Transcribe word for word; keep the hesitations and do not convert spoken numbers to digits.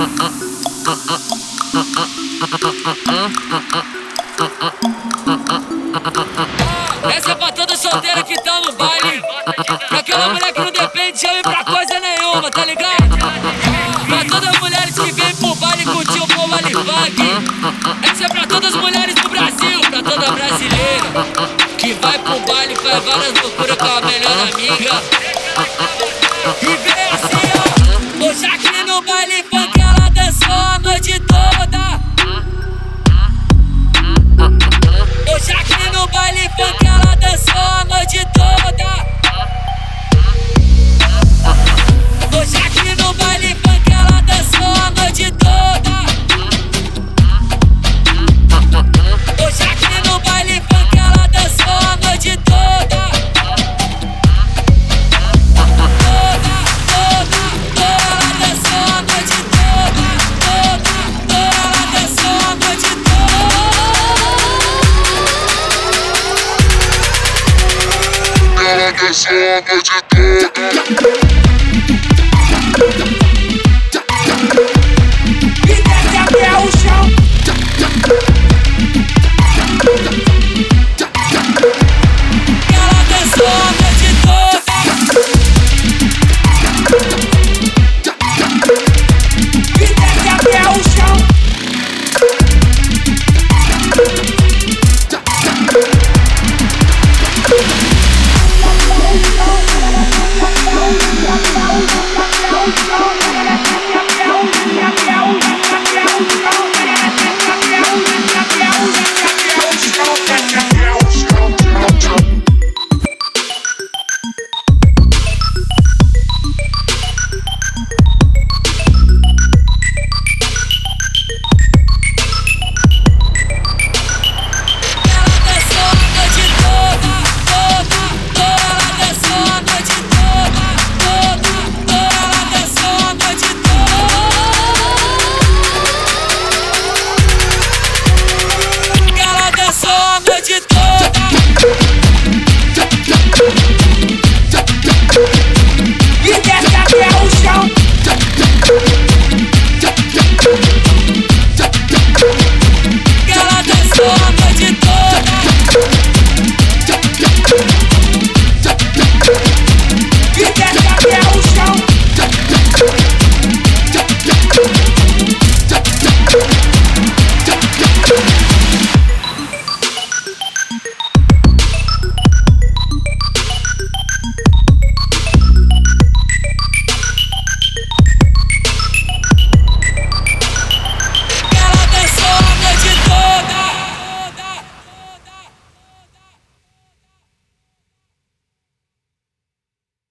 Essa é pra toda solteira que tá no baile, pra aquela mulher que não depende de homem pra coisa nenhuma, tá ligado? Pra todas as mulheres que vêm pro baile curtir o povo ali funk. Essa é pra todas as mulheres do Brasil, pra toda brasileira que vai pro baile, faz várias loucuras com a melhor amiga. E vem assim, ó, o Jaqueline no baile funk, ela dançou a noite toda. O Jaqueline no baile funk, ela dançou a noite toda. O Jaqueline no baile funk, ela dançou a noite toda. O Jaqueline no baile funk, ela dançou a noite toda. Toda, toda, toda, ela dançou a noite toda. Toda, toda, ela dançou a noite toda. Ela dançou a noite toda.